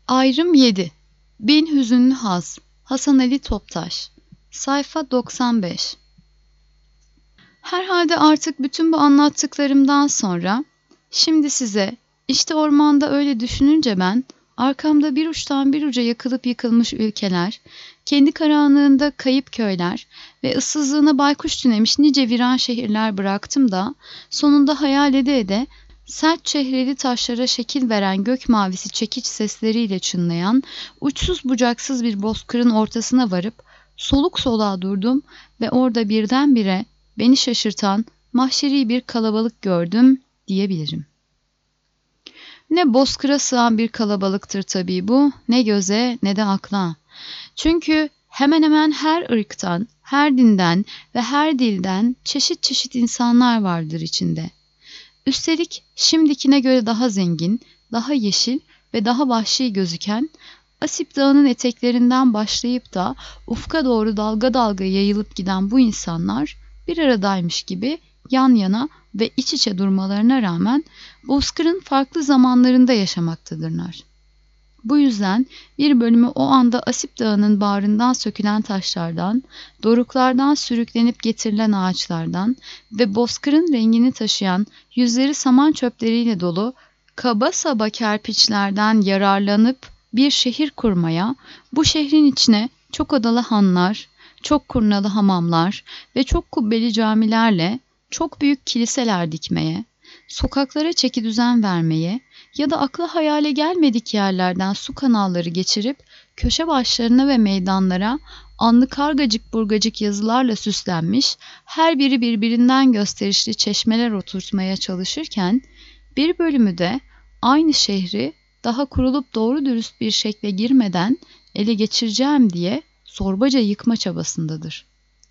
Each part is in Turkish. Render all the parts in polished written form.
Ayrım 7. Bin Hüzünlü Haz. Hasan Ali Toptaş. Sayfa 95. Herhalde artık bütün bu anlattıklarımdan sonra şimdi size işte ormanda öyle düşününce ben arkamda bir uçtan bir uca yakılıp yıkılmış ülkeler, kendi karanlığında kayıp köyler ve ıssızlığına baykuş tünemiş nice viran şehirler bıraktım da sonunda hayal ede sert çehreli taşlara şekil veren gök mavisi çekiç sesleriyle çınlayan uçsuz bucaksız bir bozkırın ortasına varıp soluk soluğa durdum ve orada birdenbire beni şaşırtan mahşeri bir kalabalık gördüm diyebilirim. Ne bozkıra sığan bir kalabalıktır tabii bu, ne göze ne de akla. Çünkü hemen hemen her ırktan, her dinden ve her dilden çeşit çeşit insanlar vardır içinde. Üstelik şimdikine göre daha zengin, daha yeşil ve daha vahşi gözüken, Asip Dağı'nın eteklerinden başlayıp da ufka doğru dalga dalga yayılıp giden bu insanlar bir aradaymış gibi yan yana ve iç içe durmalarına rağmen bozkırın farklı zamanlarında yaşamaktadırlar. Bu yüzden bir bölümü o anda Asip Dağı'nın bağrından sökülen taşlardan, doruklardan sürüklenip getirilen ağaçlardan ve bozkırın rengini taşıyan yüzleri saman çöpleriyle dolu kaba saba kerpiçlerden yararlanıp bir şehir kurmaya, bu şehrin içine çok odalı hanlar, çok kurnalı hamamlar ve çok kubbeli camilerle çok büyük kiliseler dikmeye, sokaklara çekidüzen vermeye ya da akla hayale gelmedik yerlerden su kanalları geçirip köşe başlarına ve meydanlara anlı kargacık burgacık yazılarla süslenmiş her biri birbirinden gösterişli çeşmeler oturtmaya çalışırken bir bölümü de aynı şehri daha kurulup doğru dürüst bir şekle girmeden ele geçireceğim diye zorbaca yıkma çabasındadır.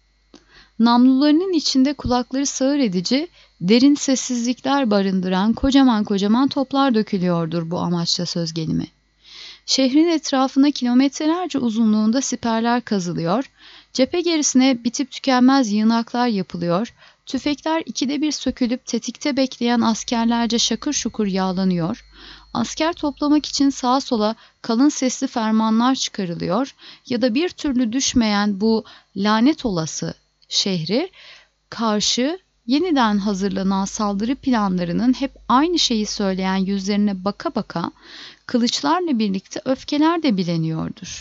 Namlularının içinde kulakları sağır edici, derin sessizlikler barındıran kocaman kocaman toplar dökülüyordur bu amaçla söz gelimi. Şehrin etrafına kilometrelerce uzunluğunda siperler kazılıyor, cephe gerisine bitip tükenmez yığınaklar yapılıyor, tüfekler ikide bir sökülüp tetikte bekleyen askerlerce şakır şukur yağlanıyor, asker toplamak için sağa sola kalın sesli fermanlar çıkarılıyor ya da bir türlü düşmeyen bu lanet olası şehri karşı yeniden hazırlanan saldırı planlarının hep aynı şeyi söyleyen yüzlerine baka baka kılıçlarla birlikte öfkeler de bileniyordur.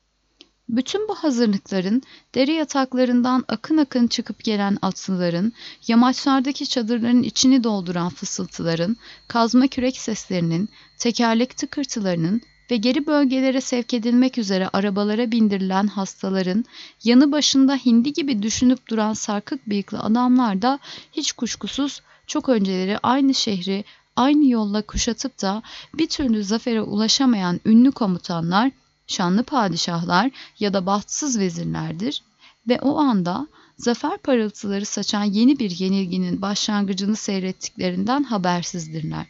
Bütün bu hazırlıkların dere yataklarından akın akın çıkıp gelen atlıların, yamaçlardaki çadırların içini dolduran fısıltıların, kazma kürek seslerinin, tekerlek tıkırtılarının ve geri bölgelere sevk edilmek üzere arabalara bindirilen hastaların, yanı başında hindi gibi düşünüp duran sarkık bıyıklı adamlar da hiç kuşkusuz çok önceleri aynı şehri aynı yolla kuşatıp da bir türlü zafere ulaşamayan ünlü komutanlar, şanlı padişahlar ya da bahtsız vezirlerdir ve o anda zafer parıltıları saçan yeni bir yenilginin başlangıcını seyrettiklerinden habersizdirler.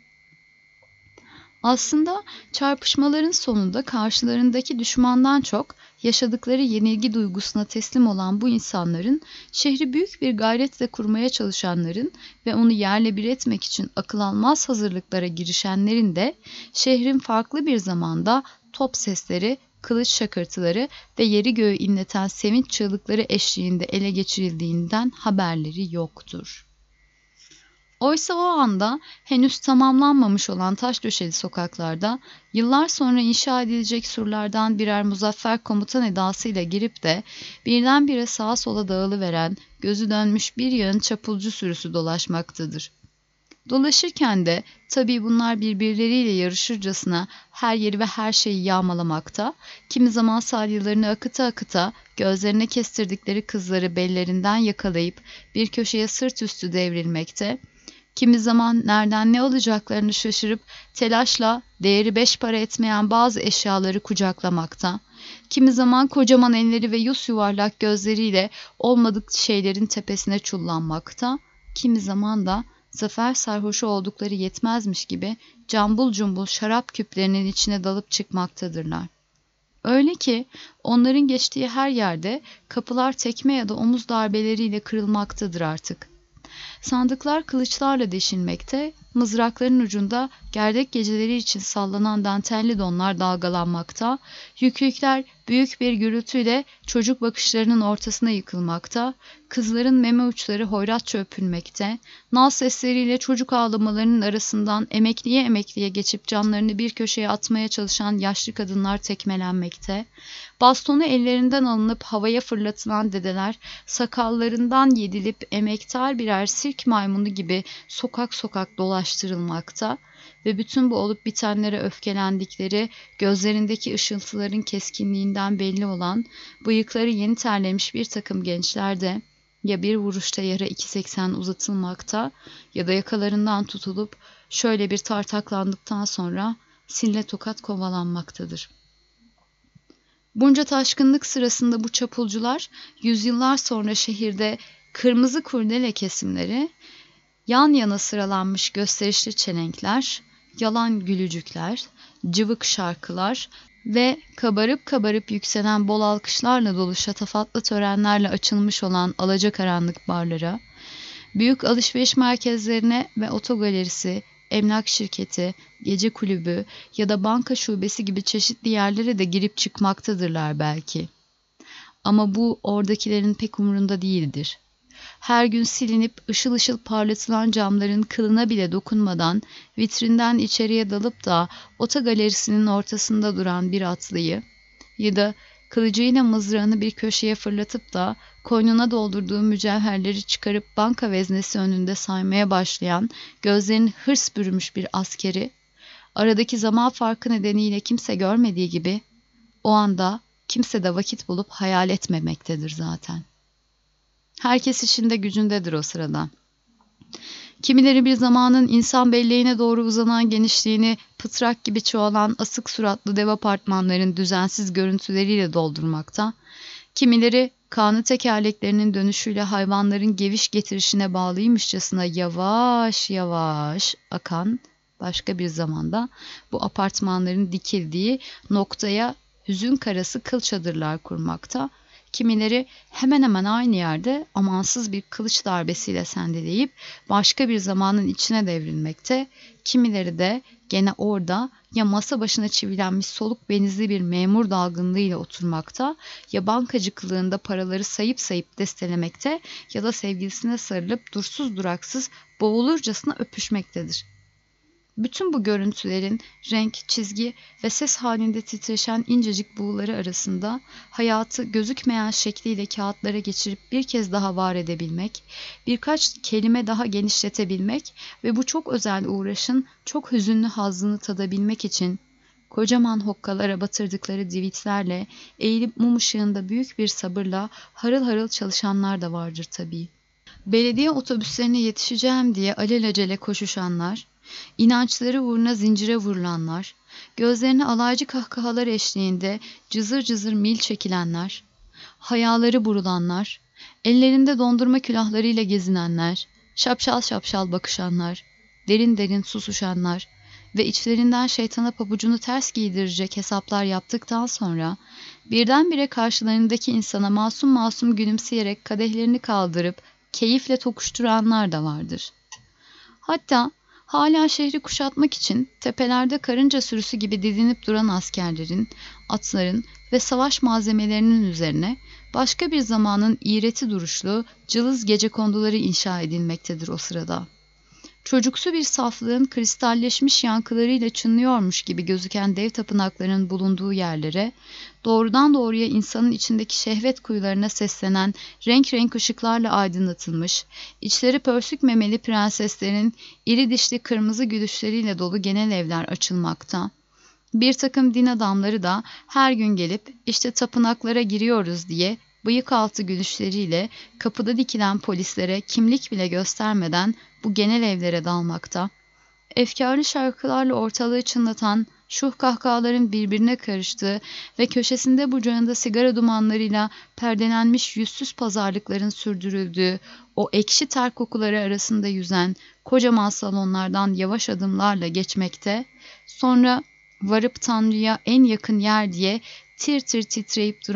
Aslında çarpışmaların sonunda karşılarındaki düşmandan çok yaşadıkları yenilgi duygusuna teslim olan bu insanların, şehri büyük bir gayretle kurmaya çalışanların ve onu yerle bir etmek için akıl almaz hazırlıklara girişenlerin de şehrin farklı bir zamanda top sesleri, kılıç şakırtıları ve yeri göğü inleten sevinç çığlıkları eşliğinde ele geçirildiğinden haberleri yoktur. Oysa o anda henüz tamamlanmamış olan taş döşeli sokaklarda yıllar sonra inşa edilecek surlardan birer muzaffer komutan edasıyla girip de birdenbire sağa sola dağılıveren gözü dönmüş bir yığın çapulcu sürüsü dolaşmaktadır. Dolaşırken de tabii bunlar birbirleriyle yarışırcasına her yeri ve her şeyi yağmalamakta, kimi zaman salyalarını akıta akıta gözlerine kestirdikleri kızları bellerinden yakalayıp bir köşeye sırt üstü devrilmekte, kimi zaman nereden ne alacaklarını şaşırıp telaşla değeri 5 para etmeyen bazı eşyaları kucaklamakta, kimi zaman kocaman elleri ve yuvarlak gözleriyle olmadık şeylerin tepesine çullanmakta, kimi zaman da zafer sarhoşu oldukları yetmezmiş gibi cambul cumbul şarap küplerinin içine dalıp çıkmaktadırlar. Öyle ki onların geçtiği her yerde kapılar tekme ya da omuz darbeleriyle kırılmaktadır artık. Sandıklar kılıçlarla deşilmekte, mızrakların ucunda gerdek geceleri için sallanan dantelli donlar dalgalanmakta, yüklükler büyük bir gürültüyle çocuk bakışlarının ortasına yıkılmakta, kızların meme uçları hoyratça öpülmekte, nal sesleriyle çocuk ağlamalarının arasından emekliye geçip canlarını bir köşeye atmaya çalışan yaşlı kadınlar tekmelenmekte, bastonu ellerinden alınıp havaya fırlatılan dedeler sakallarından yedilip emektar birer sirk maymunu gibi sokak sokak dolaştırılmakta ve bütün bu olup bitenlere öfkelendikleri, gözlerindeki ışıltıların keskinliğinden belli olan, bıyıkları yeni terlemiş bir takım gençler de ya bir vuruşta yara 2.80 uzatılmakta ya da yakalarından tutulup şöyle bir tartaklandıktan sonra sille tokat kovalanmaktadır. Bunca taşkınlık sırasında bu çapulcular yüzyıllar sonra şehirde kırmızı kurdele kesimleri, yan yana sıralanmış gösterişli çelenkler, yalan gülücükler, cıvık şarkılar ve kabarıp yükselen bol alkışlarla dolu şatafatlı törenlerle açılmış olan alacakaranlık barlara, büyük alışveriş merkezlerine ve otogalerisi, emlak şirketi, gece kulübü ya da banka şubesi gibi çeşitli yerlere de girip çıkmaktadırlar belki. Ama bu oradakilerin pek umurunda değildir. Her gün silinip ışıl ışıl parlatılan camların kılına bile dokunmadan vitrinden içeriye dalıp da otogalerisinin ortasında duran bir atlıyı ya da kılıcıyla mızrağını bir köşeye fırlatıp da koynuna doldurduğu mücevherleri çıkarıp banka veznesi önünde saymaya başlayan gözlerini hırs bürümüş bir askeri, aradaki zaman farkı nedeniyle kimse görmediği gibi o anda kimse de vakit bulup hayal etmemektedir zaten. Herkes işinde gücündedir o sırada. Kimileri bir zamanın insan belleğine doğru uzanan genişliğini pıtrak gibi çoğalan asık suratlı dev apartmanların düzensiz görüntüleriyle doldurmakta, kimileri kanı tekerleklerinin dönüşüyle hayvanların geviş getirişine bağlıymışçasına yavaş yavaş akan başka bir zamanda bu apartmanların dikildiği noktaya hüzün karası kıl çadırlar kurmakta, kimileri hemen hemen aynı yerde amansız bir kılıç darbesiyle sendeleyip başka bir zamanın içine devrilmekte, kimileri de gene orada ya masa başına çivilenmiş soluk benizli bir memur dalgınlığıyla oturmakta, ya bankacı kılığında paraları sayıp destelemekte ya da sevgilisine sarılıp dursuz duraksız boğulurcasına öpüşmektedir. Bütün bu görüntülerin renk, çizgi ve ses halinde titreşen incecik buğuları arasında hayatı gözükmeyen şekliyle kağıtlara geçirip bir kez daha var edebilmek, birkaç kelime daha genişletebilmek ve bu çok özel uğraşın çok hüzünlü hazzını tadabilmek için kocaman hokkalara batırdıkları divitlerle eğilip mum ışığında büyük bir sabırla harıl harıl çalışanlar da vardır tabii. Belediye otobüslerine yetişeceğim diye alelacele koşuşanlar, İnançları uğruna zincire vurulanlar, gözlerine alaycı kahkahalar eşliğinde cızır cızır mil çekilenler, hayaları burulanlar, ellerinde dondurma külahlarıyla gezinenler, şapşal şapşal bakışanlar, derin derin susuşanlar ve içlerinden şeytana pabucunu ters giydirecek hesaplar yaptıktan sonra birdenbire karşılarındaki insana masum masum gülümseyerek kadehlerini kaldırıp keyifle tokuşturanlar da vardır. Hatta hala şehri kuşatmak için tepelerde karınca sürüsü gibi didinip duran askerlerin, atların ve savaş malzemelerinin üzerine başka bir zamanın iğreti duruşlu cılız gecekonduları inşa edilmektedir o sırada. Çocuksu bir saflığın kristalleşmiş yankılarıyla çınlıyormuş gibi gözüken dev tapınakların bulunduğu yerlere, doğrudan doğruya insanın içindeki şehvet kuyularına seslenen renk renk ışıklarla aydınlatılmış, içleri pörsük memeli prenseslerin iri dişli kırmızı gülüşleriyle dolu genel evler açılmakta. Bir takım din adamları da her gün gelip işte tapınaklara giriyoruz diye bıyık altı gülüşleriyle kapıda dikilen polislere kimlik bile göstermeden bu genel evlere dalmakta. Efkarlı şarkılarla ortalığı çınlatan şuh kahkahaların birbirine karıştığı ve köşesinde bucağında sigara dumanlarıyla perdelenmiş yüzsüz pazarlıkların sürdürüldüğü o ekşi ter kokuları arasında yüzen kocaman salonlardan yavaş adımlarla geçmekte, sonra varıp Tanrı'ya en yakın yer diye tir tir titreyip duran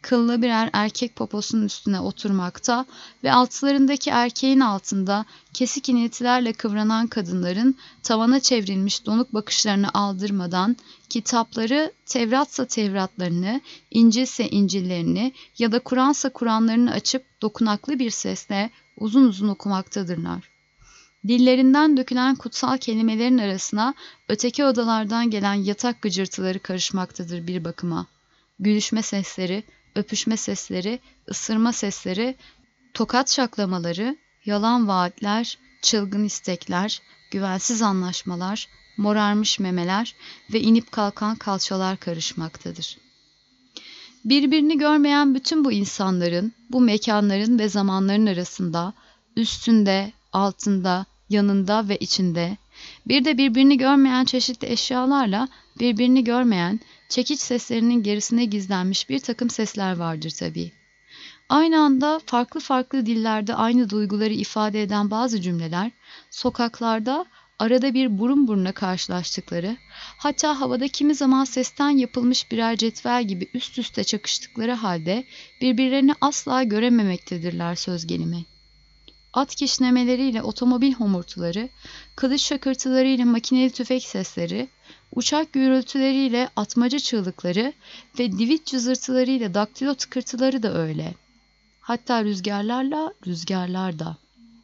kıllı birer erkek poposunun üstüne oturmakta ve altlarındaki erkeğin altında kesik iniltilerle kıvranan kadınların tavana çevrilmiş donuk bakışlarını aldırmadan kitapları, Tevratsa Tevratlarını, İncilse İncillerini ya da Kur'ansa Kur'anlarını açıp dokunaklı bir sesle uzun uzun okumaktadırlar. Dillerinden dökülen kutsal kelimelerin arasına öteki odalardan gelen yatak gıcırtıları karışmaktadır bir bakıma. Gülüşme sesleri, öpüşme sesleri, ısırma sesleri, tokat şaklamaları, yalan vaatler, çılgın istekler, güvensiz anlaşmalar, morarmış memeler ve inip kalkan kalçalar karışmaktadır. Birbirini görmeyen bütün bu insanların, bu mekanların ve zamanların arasında, üstünde, altında, yanında ve içinde, bir de birbirini görmeyen çeşitli eşyalarla birbirini görmeyen, çekiç seslerinin gerisine gizlenmiş bir takım sesler vardır tabii. Aynı anda farklı farklı dillerde aynı duyguları ifade eden bazı cümleler, sokaklarda arada bir burun buruna karşılaştıkları, hatta havada kimi zaman sesten yapılmış birer cetvel gibi üst üste çakıştıkları halde birbirlerini asla görememektedirler söz gelimi. At kişnemeleriyle otomobil homurtuları, kılıç şakırtılarıyla makineli tüfek sesleri, uçak gürültüleriyle atmaca çığlıkları ve divit cızırtılarıyla daktilo tıkırtıları da öyle. Hatta rüzgarlar da.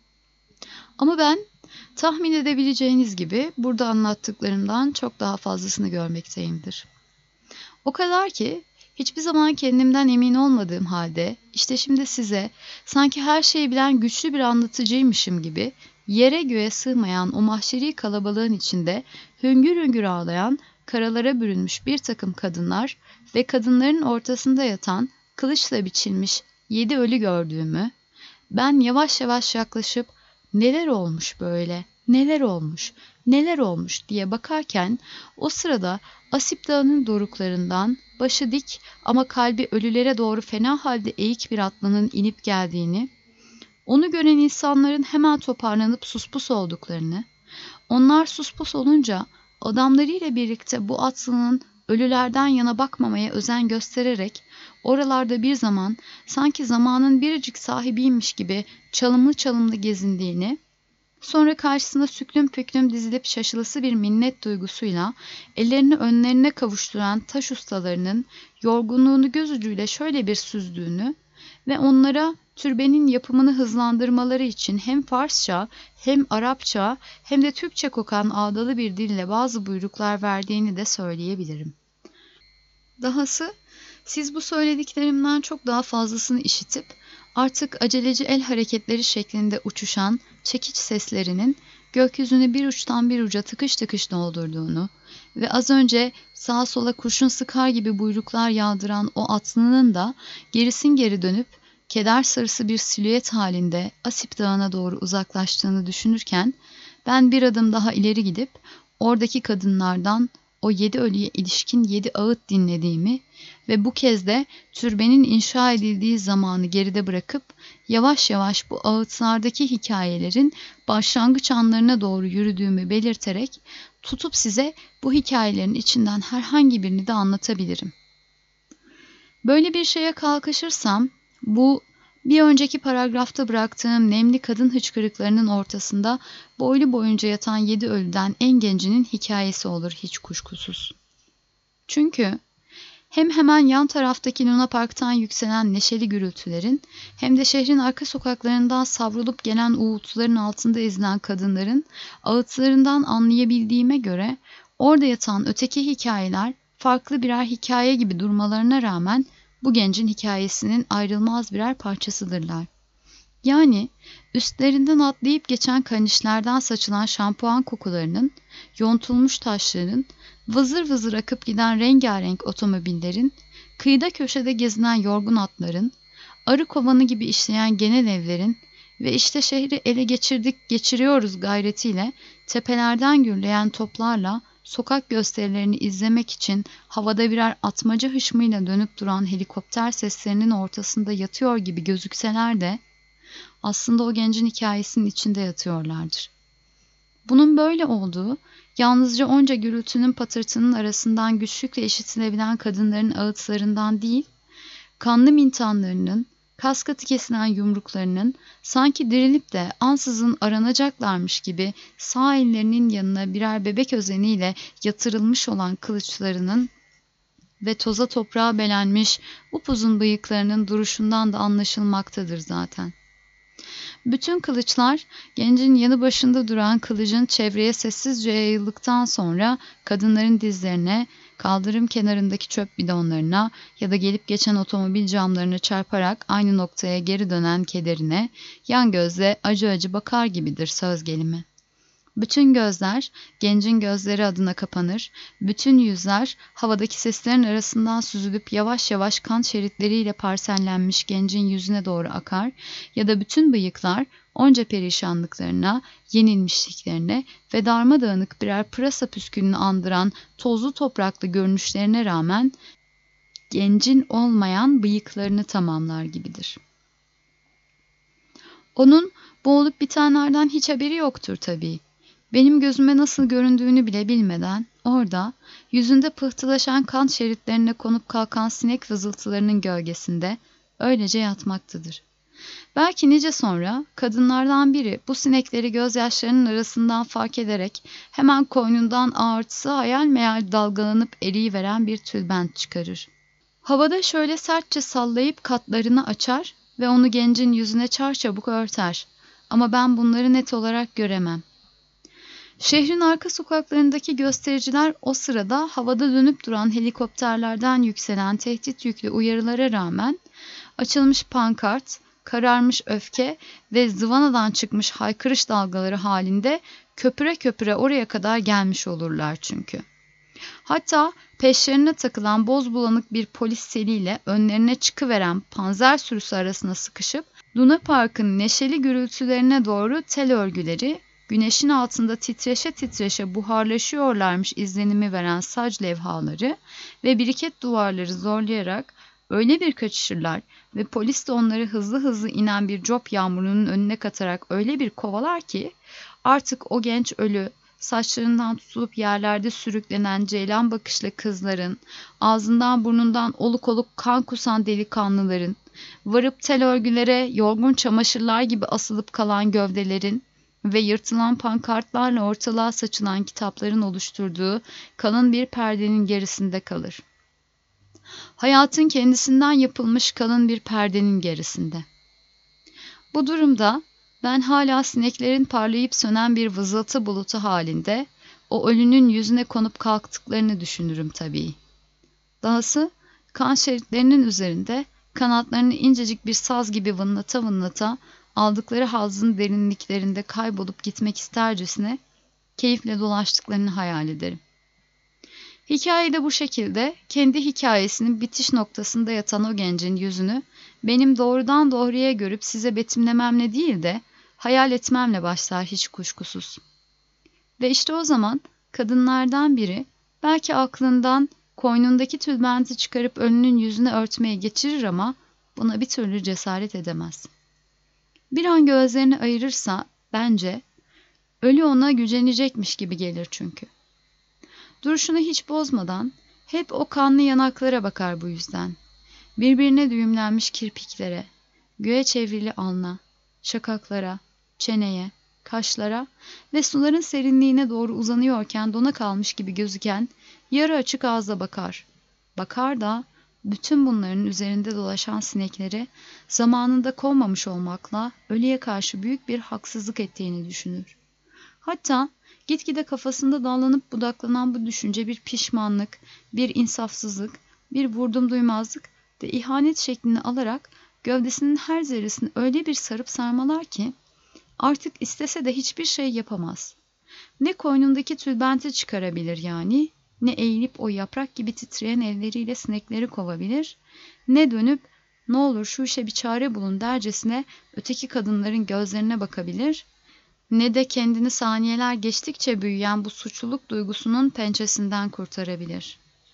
Ama ben tahmin edebileceğiniz gibi burada anlattıklarımdan çok daha fazlasını görmekteyimdir. O kadar ki hiçbir zaman kendimden emin olmadığım halde işte şimdi size sanki her şeyi bilen güçlü bir anlatıcıymışım gibi yere göğe sığmayan o mahşeri kalabalığın içinde hüngür hüngür ağlayan, karalara bürünmüş bir takım kadınlar ve kadınların ortasında yatan kılıçla biçilmiş 7 ölü gördüğümü, ben yavaş yavaş yaklaşıp neler olmuş böyle, neler olmuş diye bakarken o sırada Asip Dağı'nın doruklarından başı dik ama kalbi ölülere doğru fena halde eğik bir atlının inip geldiğini, onu gören insanların hemen toparlanıp suspus olduklarını, onlar suspus olunca adamlarıyla birlikte bu atlının ölülerden yana bakmamaya özen göstererek oralarda bir zaman sanki zamanın biricik sahibiymiş gibi çalımlı çalımlı gezindiğini, sonra karşısına süklüm püklüm dizilip şaşılısı bir minnet duygusuyla ellerini önlerine kavuşturan taş ustalarının yorgunluğunu göz ucuyla şöyle bir süzdüğünü ve onlara türbenin yapımını hızlandırmaları için hem Farsça hem Arapça hem de Türkçe kokan ağdalı bir dille bazı buyruklar verdiğini de söyleyebilirim. Dahası siz bu söylediklerimden çok daha fazlasını işitip artık aceleci el hareketleri şeklinde uçuşan çekiç seslerinin gökyüzünü bir uçtan bir uca tıkış tıkış doldurduğunu ve az önce sağa sola kurşun sıkar gibi buyruklar yağdıran o atlının da gerisin geri dönüp keder sarısı bir silüet halinde Asip Dağı'na doğru uzaklaştığını düşünürken ben bir adım daha ileri gidip oradaki kadınlardan o 7 ölüye ilişkin 7 ağıt dinlediğimi ve bu kez de türbenin inşa edildiği zamanı geride bırakıp yavaş yavaş bu ağıtlardaki hikayelerin başlangıç anlarına doğru yürüdüğümü belirterek tutup size bu hikayelerin içinden herhangi birini de anlatabilirim. Böyle bir şeye kalkışırsam bu bir önceki paragrafta bıraktığım nemli kadın hıçkırıklarının ortasında boylu boyunca yatan 7 ölüden en gencinin hikayesi olur hiç kuşkusuz. Çünkü hem hemen yan taraftaki Luna Park'tan yükselen neşeli gürültülerin hem de şehrin arka sokaklarından savrulup gelen uğultuların altında ezilen kadınların ağıtlarından anlayabildiğime göre orada yatan öteki hikayeler farklı birer hikaye gibi durmalarına rağmen bu gencin hikayesinin ayrılmaz birer parçasıdırlar. Yani üstlerinden atlayıp geçen kanişlerden saçılan şampuan kokularının, yontulmuş taşların, vızır vızır akıp giden rengarenk otomobillerin, kıyıda köşede gezinen yorgun atların, arı kovanı gibi işleyen genel evlerin ve işte şehri ele geçiriyoruz gayretiyle tepelerden gürleyen toplarla sokak gösterilerini izlemek için havada birer atmaca hışmıyla dönüp duran helikopter seslerinin ortasında yatıyor gibi gözükseler de aslında o gencin hikayesinin içinde yatıyorlardır. Bunun böyle olduğu yalnızca onca gürültünün patırtının arasından güçlükle işitilebilen kadınların ağıtlarından değil, kanlı mintanlarının, kas katı kesilen yumruklarının sanki dirilip de ansızın aranacaklarmış gibi sağ ellerinin yanına birer bebek özeniyle yatırılmış olan kılıçlarının ve toza toprağa belenmiş upuzun bıyıklarının duruşundan da anlaşılmaktadır zaten. Bütün kılıçlar gencin yanı başında duran kılıcın çevreye sessizce yayıldıktan sonra kadınların dizlerine, kaldırım kenarındaki çöp bidonlarına ya da gelip geçen otomobil camlarına çarparak aynı noktaya geri dönen kederine yan gözle acı acı bakar gibidir söz gelimi. Bütün gözler gencin gözleri adına kapanır, bütün yüzler havadaki seslerin arasından süzülüp yavaş yavaş kan şeritleriyle parsellenmiş gencin yüzüne doğru akar ya da bütün bıyıklar onca perişanlıklarına, yenilmişliklerine ve darmadağınık birer pırasa püskülünü andıran tozlu topraklı görünüşlerine rağmen gencin olmayan bıyıklarını tamamlar gibidir. Onun bu olup bitenlerden hiç haberi yoktur tabii. Benim gözüme nasıl göründüğünü bile bilmeden orada yüzünde pıhtılaşan kan şeritlerine konup kalkan sinek vızıltılarının gölgesinde öylece yatmaktadır. Belki nice sonra kadınlardan biri bu sinekleri gözyaşlarının arasından fark ederek hemen koynundan ağırtısı hayal meyal dalgalanıp eriyiveren bir tülbent çıkarır. Havada şöyle sertçe sallayıp katlarını açar ve onu gencin yüzüne çarçabuk örter. Ama ben bunları net olarak göremem. Şehrin arka sokaklarındaki göstericiler o sırada havada dönüp duran helikopterlerden yükselen tehdit yüklü uyarılara rağmen açılmış pankart, kararmış öfke ve zıvanadan çıkmış haykırış dalgaları halinde köpüre köpüre oraya kadar gelmiş olurlar çünkü. Hatta peşlerine takılan boz bulanık bir polis seliyle önlerine çıkıveren panzer sürüsü arasına sıkışıp Luna Park'ın neşeli gürültülerine doğru tel örgüleri, güneşin altında titreşe titreşe buharlaşıyorlarmış izlenimi veren sac levhaları ve biriket duvarları zorlayarak öyle bir kaçışırlar ve polis de onları hızlı hızlı inen bir cop yağmurunun önüne katarak öyle bir kovalar ki artık o genç ölü, saçlarından tutulup yerlerde sürüklenen ceylan bakışlı kızların, ağzından burnundan oluk oluk kan kusan delikanlıların, varıp tel örgülere yorgun çamaşırlar gibi asılıp kalan gövdelerin ve yırtılan pankartlarla ortalığa saçılan kitapların oluşturduğu kalın bir perdenin gerisinde kalır. Hayatın kendisinden yapılmış kalın bir perdenin gerisinde. Bu durumda ben hala sineklerin parlayıp sönen bir vızıltı bulutu halinde o ölünün yüzüne konup kalktıklarını düşünürüm tabii. Dahası kan şeritlerinin üzerinde kanatlarını incecik bir saz gibi vınlata vınlata aldıkları hazzın derinliklerinde kaybolup gitmek istercesine keyifle dolaştıklarını hayal ederim. Hikayede bu şekilde kendi hikayesinin bitiş noktasında yatan o gencin yüzünü benim doğrudan doğruya görüp size betimlememle değil de hayal etmemle başlar hiç kuşkusuz. Ve işte o zaman kadınlardan biri belki aklından koynundaki tülbenti çıkarıp ölünün yüzüne örtmeye geçirir ama buna bir türlü cesaret edemez. Bir an gözlerini ayırırsa bence ölü ona gücenecekmiş gibi gelir çünkü. Duruşunu hiç bozmadan hep o kanlı yanaklara bakar bu yüzden. Birbirine düğümlenmiş kirpiklere, göğe çevrili alnına, şakaklara, çeneye, kaşlara ve suların serinliğine doğru uzanıyorken dona kalmış gibi gözüken yarı açık ağızla bakar. Bakar da bütün bunların üzerinde dolaşan sinekleri zamanında kovmamış olmakla ölüye karşı büyük bir haksızlık ettiğini düşünür. Hatta gitgide kafasında dallanıp budaklanan bu düşünce bir pişmanlık, bir insafsızlık, bir vurdumduymazlık ve ihanet şeklini alarak gövdesinin her zerresini öyle bir sarıp sarmalar ki artık istese de hiçbir şey yapamaz. Ne koynundaki tülbenti çıkarabilir yani, ne eğilip o yaprak gibi titreyen elleriyle sinekleri kovabilir, ne dönüp ne olur şu işe bir çare bulun dercesine öteki kadınların gözlerine bakabilir, ne de kendini saniyeler geçtikçe büyüyen bu suçluluk duygusunun pençesinden kurtarabilir.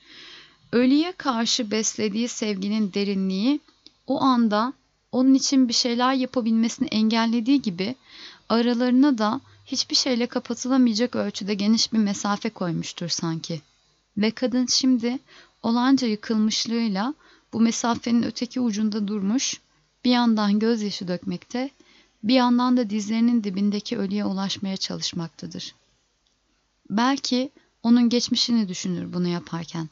Ölüye karşı beslediği sevginin derinliği o anda onun için bir şeyler yapabilmesini engellediği gibi aralarına da hiçbir şeyle kapatılamayacak ölçüde geniş bir mesafe koymuştur sanki. Ve kadın şimdi olanca yıkılmışlığıyla bu mesafenin öteki ucunda durmuş, bir yandan gözyaşı dökmekte, bir yandan da dizlerinin dibindeki ölüye ulaşmaya çalışmaktadır. Belki onun geçmişini düşünür bunu yaparken.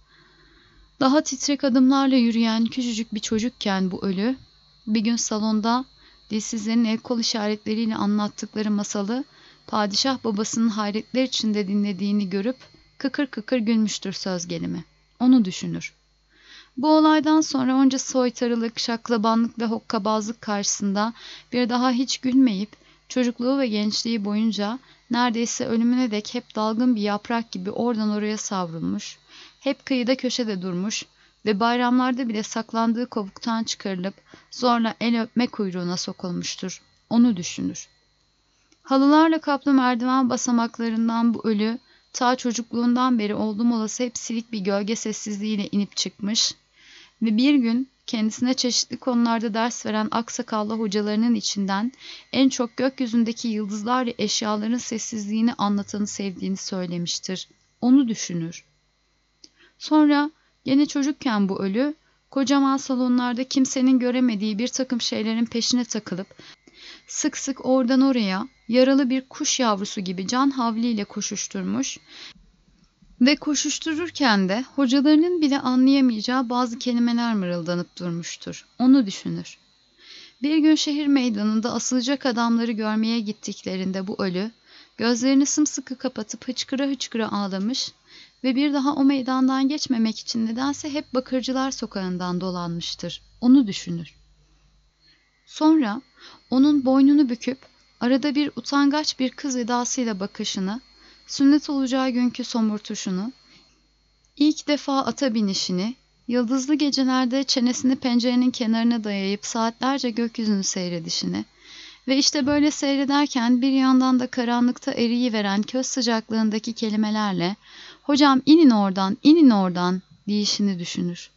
Daha titrek adımlarla yürüyen küçücük bir çocukken bu ölü, bir gün salonda dilsizlerin el kol işaretleriyle anlattıkları masalı padişah babasının hayretler içinde dinlediğini görüp kıkır kıkır gülmüştür söz gelimi. Onu düşünür. Bu olaydan sonra onca soytarılık, şaklabanlık ve hokkabazlık karşısında bir daha hiç gülmeyip çocukluğu ve gençliği boyunca neredeyse ölümüne dek hep dalgın bir yaprak gibi oradan oraya savrulmuş, hep kıyıda köşede durmuş ve bayramlarda bile saklandığı kovuktan çıkarılıp zorla el öpme kuyruğuna sokulmuştur. Onu düşünür. Halılarla kaplı merdiven basamaklarından bu ölü, ta çocukluğundan beri oldum olası hep silik bir gölge sessizliğiyle inip çıkmış ve bir gün kendisine çeşitli konularda ders veren aksakallı hocalarının içinden en çok gökyüzündeki yıldızlarla eşyaların sessizliğini anlatanı sevdiğini söylemiştir. Onu düşünür. Sonra gene çocukken bu ölü, kocaman salonlarda kimsenin göremediği bir takım şeylerin peşine takılıp sık sık oradan oraya yaralı bir kuş yavrusu gibi can havliyle koşuşturmuş ve koşuştururken de hocalarının bile anlayamayacağı bazı kelimeler mırıldanıp durmuştur. Onu düşünür. Bir gün şehir meydanında asılacak adamları görmeye gittiklerinde bu ölü, gözlerini sımsıkı kapatıp hıçkıra hıçkıra ağlamış ve bir daha o meydandan geçmemek için nedense hep Bakırcılar Sokağı'ndan dolanmıştır. Onu düşünür. Sonra onun boynunu büküp arada bir utangaç bir kız edasıyla bakışını, sünnet olacağı günkü somurtuşunu, ilk defa ata binişini, yıldızlı gecelerde çenesini pencerenin kenarına dayayıp saatlerce gökyüzünü seyredişini ve işte böyle seyrederken bir yandan da karanlıkta eriyiveren köz sıcaklığındaki kelimelerle "Hocam inin oradan, inin oradan" deyişini düşünür.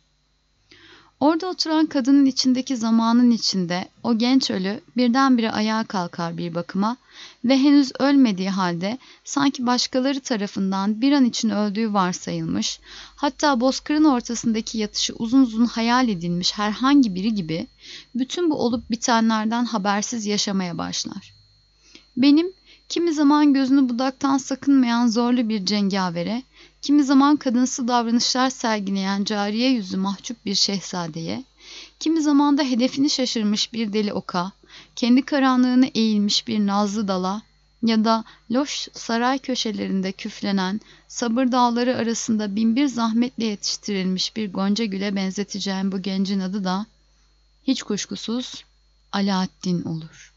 Orada oturan kadının içindeki zamanın içinde o genç ölü birdenbire ayağa kalkar bir bakıma ve henüz ölmediği halde sanki başkaları tarafından bir an için öldüğü varsayılmış, hatta bozkırın ortasındaki yatışı uzun uzun hayal edilmiş herhangi biri gibi bütün bu olup bitenlerden habersiz yaşamaya başlar. Benim kimi zaman gözünü budaktan sakınmayan zorlu bir cengavere, kimi zaman kadınsı davranışlar sergileyen cariye yüzü mahcup bir şehzadeye, kimi zaman da hedefini şaşırmış bir deli oka, kendi karanlığını eğilmiş bir nazlı dala ya da loş saray köşelerinde küflenen sabır dağları arasında binbir zahmetle yetiştirilmiş bir gonca güle benzeteceğim bu gencin adı da hiç kuşkusuz Alaaddin olur.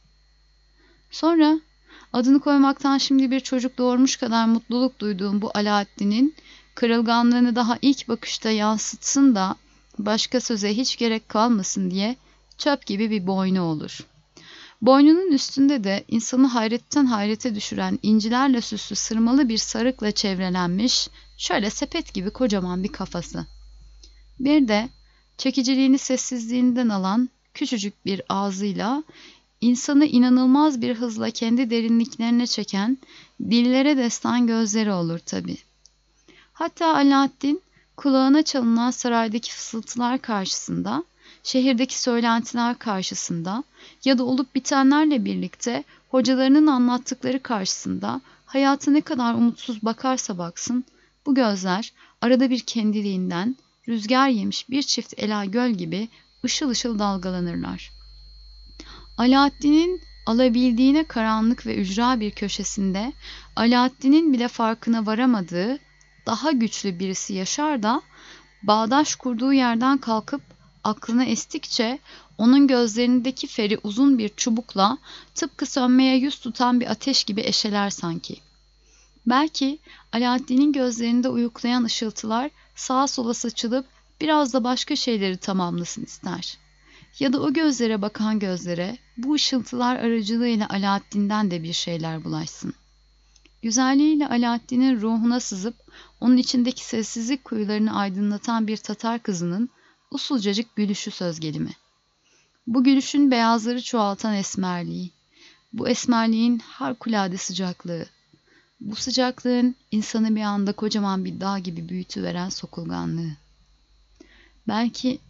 Sonra adını koymaktan şimdi bir çocuk doğurmuş kadar mutluluk duyduğum bu Alaaddin'in kırılganlığını daha ilk bakışta yansıtsın da başka söze hiç gerek kalmasın diye çöp gibi bir boynu olur. Boynunun üstünde de insanı hayretten hayrete düşüren incilerle süslü sırmalı bir sarıkla çevrelenmiş şöyle sepet gibi kocaman bir kafası. Bir de çekiciliğini sessizliğinden alan küçücük bir ağzıyla İnsanı inanılmaz bir hızla kendi derinliklerine çeken, dillere destan gözleri olur tabii. Hatta Alaaddin, kulağına çalınan saraydaki fısıltılar karşısında, şehirdeki söylentiler karşısında ya da olup bitenlerle birlikte hocalarının anlattıkları karşısında hayata ne kadar umutsuz bakarsa baksın, bu gözler arada bir kendiliğinden rüzgar yemiş bir çift ela göl gibi ışıl ışıl dalgalanırlar. Alaaddin'in alabildiğine karanlık ve ücra bir köşesinde Alaaddin'in bile farkına varamadığı daha güçlü birisi yaşar da bağdaş kurduğu yerden kalkıp aklına estikçe onun gözlerindeki feri uzun bir çubukla tıpkı sönmeye yüz tutan bir ateş gibi eşeler sanki. Belki Alaaddin'in gözlerinde uyuklayan ışıltılar sağa sola saçılıp biraz da başka şeyleri tamamlasın ister. Ya da o gözlere bakan gözlere bu ışıltılar aracılığıyla Alaaddin'den de bir şeyler bulaşsın. Güzelliğiyle Alaaddin'in ruhuna sızıp onun içindeki sessizlik kuyularını aydınlatan bir Tatar kızının usulcacık gülüşü söz gelimi. Bu gülüşün beyazları çoğaltan esmerliği, bu esmerliğin harikulade sıcaklığı, bu sıcaklığın insanı bir anda kocaman bir dağ gibi büyütüveren sokulganlığı. Belki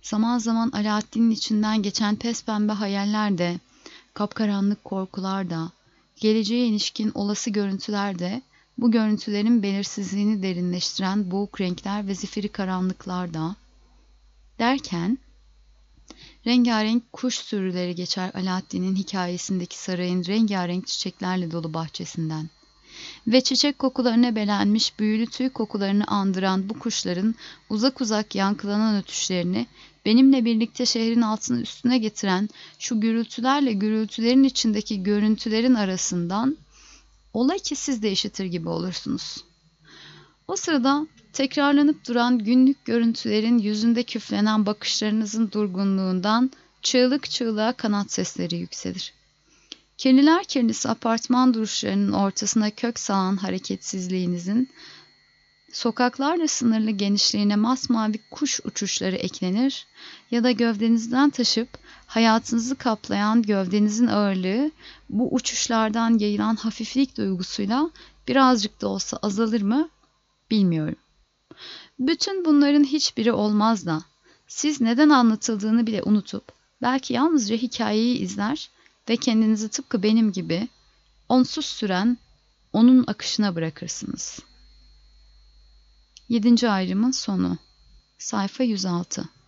Zaman zaman Alaaddin'in içinden geçen pespembe hayaller de, kapkaranlık korkular da, geleceğe ilişkin olası görüntüler de, bu görüntülerin belirsizliğini derinleştiren boğuk renkler ve zifiri karanlıklar da, derken rengarenk kuş sürüleri geçer Alaaddin'in hikayesindeki sarayın rengarenk çiçeklerle dolu bahçesinden. Ve çiçek kokularına belenmiş büyülü tüy kokularını andıran bu kuşların uzak uzak yankılanan ötüşlerini benimle birlikte şehrin altını üstüne getiren şu gürültülerle gürültülerin içindeki görüntülerin arasından ola ki siz de işitir gibi olursunuz. O sırada tekrarlanıp duran günlük görüntülerin yüzünde küflenen bakışlarınızın durgunluğundan çığlık çığlığa kanat sesleri yükselir. Kirliler kirlisi apartman duruşlarının ortasına kök salan hareketsizliğinizin sokaklarla sınırlı genişliğine masmavi kuş uçuşları eklenir ya da gövdenizden taşıp hayatınızı kaplayan gövdenizin ağırlığı bu uçuşlardan yayılan hafiflik duygusuyla birazcık da olsa azalır mı bilmiyorum. Bütün bunların hiçbiri olmaz da siz neden anlatıldığını bile unutup belki yalnızca hikayeyi izler ve kendinizi tıpkı benim gibi onsuz süren onun akışına bırakırsınız. 7. ayrımın sonu. Sayfa 106.